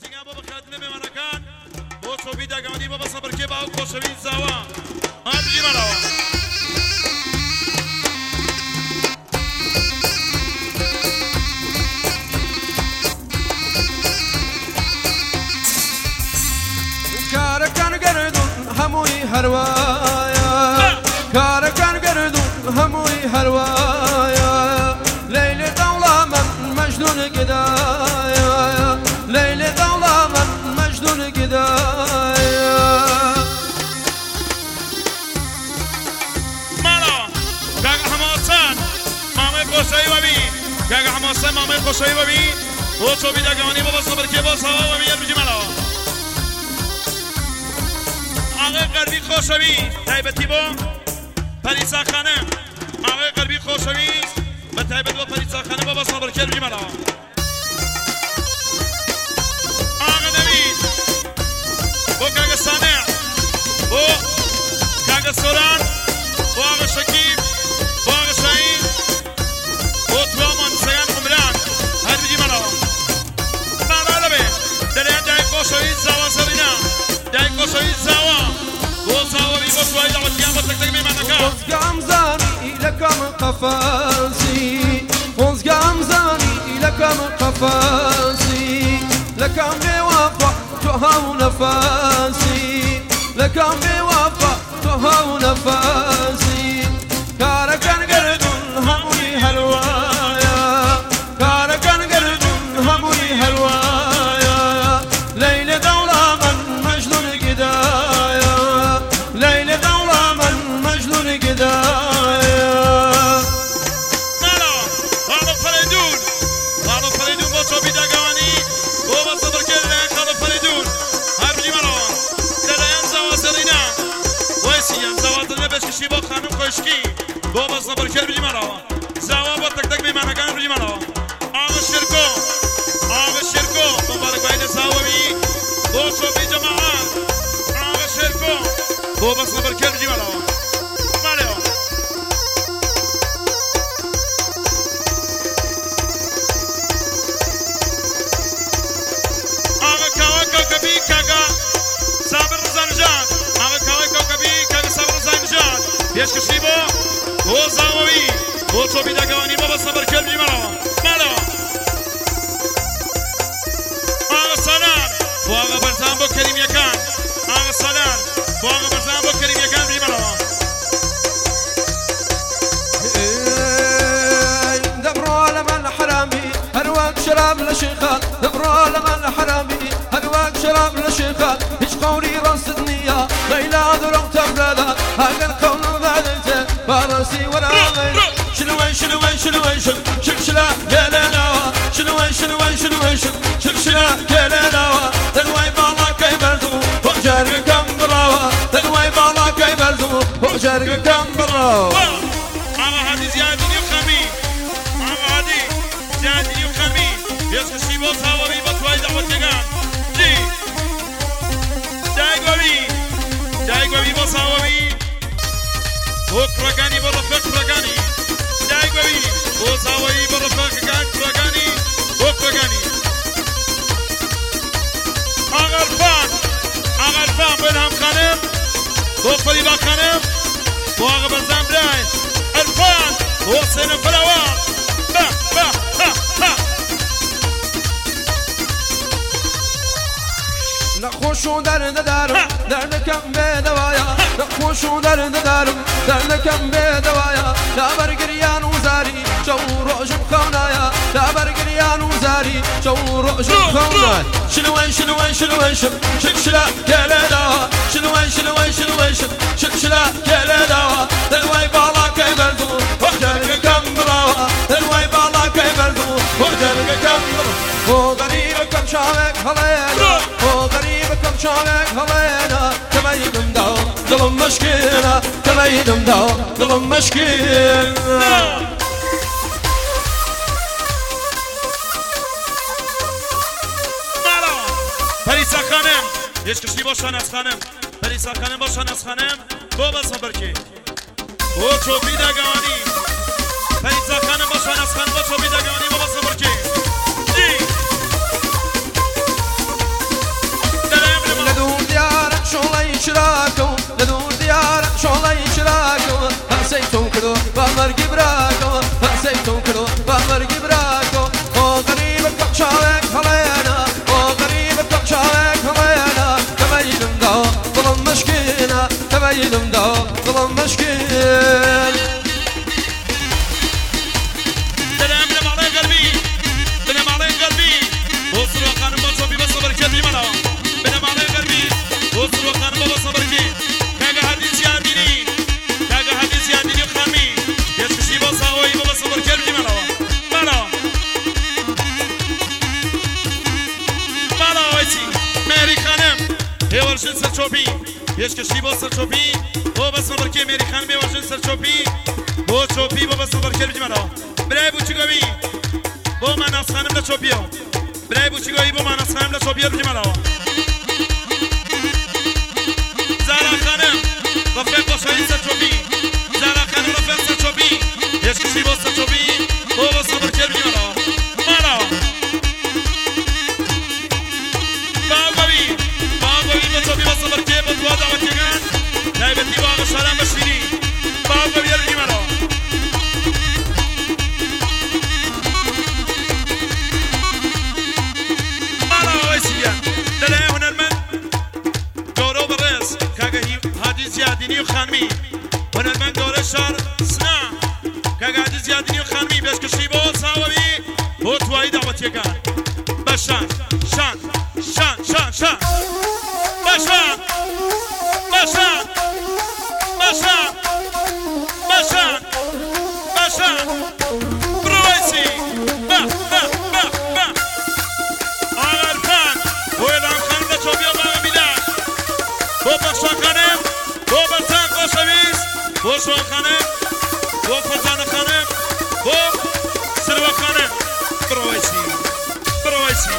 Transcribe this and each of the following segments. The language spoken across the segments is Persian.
جنگا بابا خدمه میمانکان بو صوبی دگانی بابا صبر که باو خوشوین زوا هم بجی مراوا کارکان گردون هموی هروایا کارکان گردون هموی هروایا لیل دولا من مجنون گدایا لیل دولا من مجنون گدایا مالا گاگ حماسان مامه خوشایی ببی گاگ حماسان مامه خوشایی ببی بو صوبی دگانی بابا صبر که با سوا ببی بجی مراوا آقای قلبی خوشوی تایبتی با پریسا خانم آقای قلبی خوشوی به تایبت با پریسا خانم بابا صبر کرد بجی مراوا آقا نوید با کاغ سانع با کاغ سوران با آقا شکیب با آقا شاهین با تومان سیان عمران هر بجی مراوا مالا لبه دلیان دای خوشوی زوا سرینا دای خوشوی زوا با زوا بی با توی دعوت کیام با تک تک میمانکان وزقام زاني لكم قفاسي وزقام زاني لكم قفاسي لكم بوفا تهاو نفاسي لكم بوفا تهاو نفاسي كاركن قردون هموي هلوايا كاركن قردون هموي هلوايا ليل دولة من مجنون قدايا ليل دولة من مجنون قدايا خالو فریدون با صوبی دگانی با صبر کرد خالو فریدون هر بجی مراوا دلیان زوا سرینا ویسیان زوا دل بشکشی با خانم خوشکی با صبر کرد بجی مراوا زوا با تک تک میمانکان بجی مراوا آقا شرکو مبارک باید زوا بی با صوبی جماعت آقا شرکو با صبر کرد بجی مراوا پیش کشی با زاوی با صوبی دگانی بابا صبر کرد بجی مراوا مالا آقا سالار با آقا برزان با کریم یکان آقا سالار با آقا برزان با کریم یکان بجی مراوا دبروا لمن حرامي هرواك شراب لشيخات دبروا لمن حرامي هرواك شراب لشيخات هيش قولي راس الدنيا ليلى درق تبلدا هاك الكون ذالته فرسي ورا غير شلوين شلشلا كلنا شلوين شلشلا كلنا تنوي بالا كيبردو وجرك كم براوا تنوي بالا كيبردو وجرك كم براوا آقا هادی زیادی خمی آقا هادی زیادی خمی پیش کشی با زاوی با توی دعوت کردن جی دایگوی با زاوی وكرغاني برفق كرغاني دايغوي وزاوي برفق كرغاني وكرغاني اغرفان بنام خانم وفريبا خانم واغ بنزام بلاي عرفان وسن فلاوات با ها نخوشو درد دارم درد کم به دوایا نخوشو درد دارم درد کم به دوایا دابر گریان وزاری شو روشم خونایا دابر گریان وزاری شو روشم خونایا شلوين شلشلا كلا دوا شلوين شلشلا كلا دوا دلواي بالا كيبردو وجرك كم براوا دلواي بالا كيبردو وجرك كم براوا غريبكم شامك هلانا غريبكم شامك هلانا كميدم داو ظلم مشكلة كميدم داو ظلم مشكلة پریسا خانم هیچ کسی باشن از خانم پریسا خانم باشن از خانم بابا صبر که او چوبی دگانی پریسا خانم باشن از خانم با چوبی دگانی بابا صبر که جی شاوك هلينا وغريبك شاوك هلينا تبينم دا ظلم مشكينا تبينم دا ظلم مشكين دلم على قلبي دلم على قلبي وصل وقان بصبي بصبر كذي ملا دلم على قلبي وصل وقان بصبر كذي كاجا حديث يا ديني كاجا حديث يا ديني خامي يسكسي بصاوي بصبر كذي ملا مری خانم هیورشن سرچوبی یشکشی با سرچوبی با بس نبرکی مری خانم هیورشن سرچوبی با چوبی با بس نبرکی بجمعنا برای بوچگویی با من از خانم لچوبیو برای بوچگویی با من از خانم لچوبیو بجمعنا زارا خانم رفیق باشایی سرچوبی زارا خانم رفیق سرچوبی یشکشی با سرچوبی با بس نبرکی بجمعنا مارا بصبي بصبر كيف بتواضع وكيان دايبتي واغ سلام بشيني بابا بيرجي مرا مرا ويسيا دلائي هنرمن دورو برس كاقا هادي زياديني وخانمي هنرمن دورو شار سنا كاقا هادي زياديني وخانمي بيش كشيبو صاوبي هو تواي دعوتي كان بشان شان شان شان شان باشان باشان باشان باشان باشان برويسي با با با با آغر خان و اعلام خانم لچوبی و باقی میدن با بخشان خانم با برسان خوشویز با شوان خانم با فرزان خانم با سروا خانم برویسي برويسي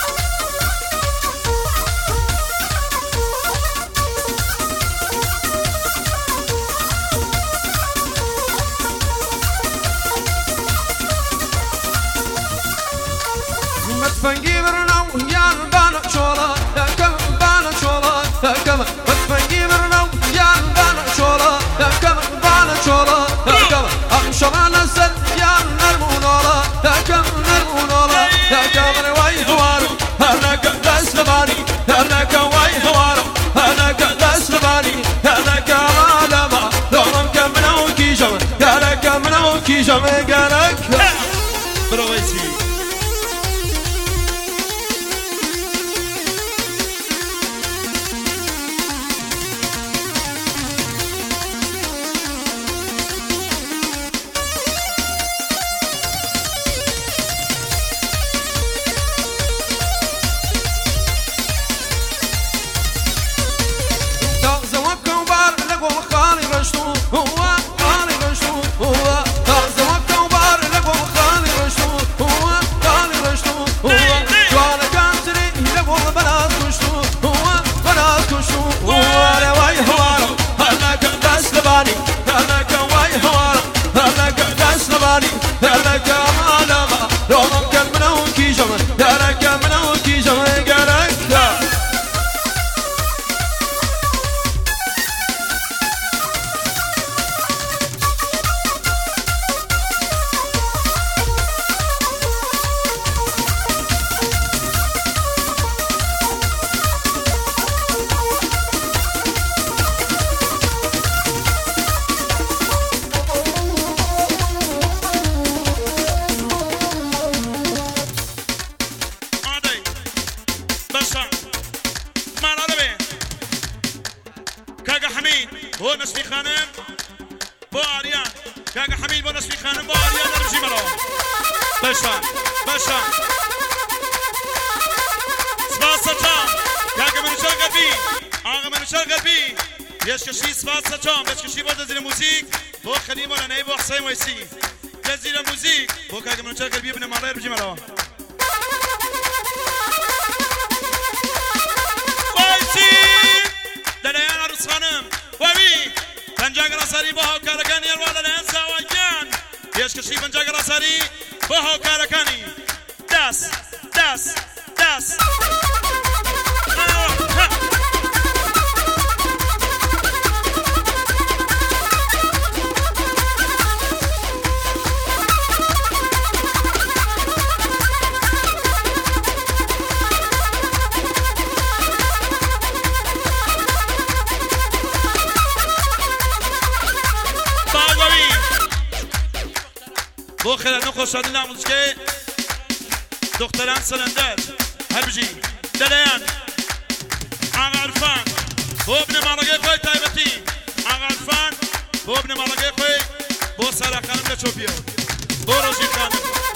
متفنجي برناو يان بانا شولا يا كم بانا شولا يا كم متفنجي برناو يان بانا شولا يا كم بانا شولا يا كم أمشلا نزل يان نرمونولا يا كم نرمونولا يا كم رواي هوارو أنا كداس لباني أنا كواي هوارو أنا كداس لباني أنا كعالما لوم كمناو كيجم أنا كمناو كيجم أنا برويسي هو نسبي خانم بو آريان كاقا حميد بو نسبي خانم بو آريان نرجي مرو باشان باشان سباسة كاقا منشار قلبي آقا منشار قلبي يشكشي سباسة يشكشي بو دزيل موسيق بو خليم ولا نايب بو حسين ويسي دزيل موسيق بو كاقا منشار قلبي ابن مرير بجي مرو دليان عروس خانم وبي بنجاق راساري بوهو كاركاني الوالا لين زاوجان يشكشي بنجاق راساري بوهو كاركاني داس داس داس خوشحالی ناموزگه دختران سلندر هربجی دلیان آقا عرفان بو ابن مالگه خوی تایبتی آقا عرفان بو ابن مالگه خوی بو سارا خانم لچوبیو بو روشی خانم